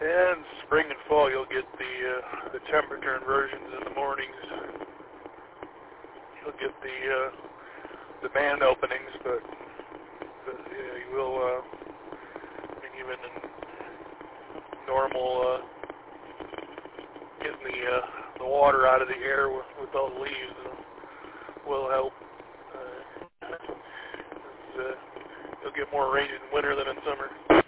And spring and fall, you'll get the temperature inversions in the mornings. You'll get the band openings, but yeah, you will. I mean, even in normal, getting the water out of the air with all the leaves will help. You'll get more rain in winter than in summer.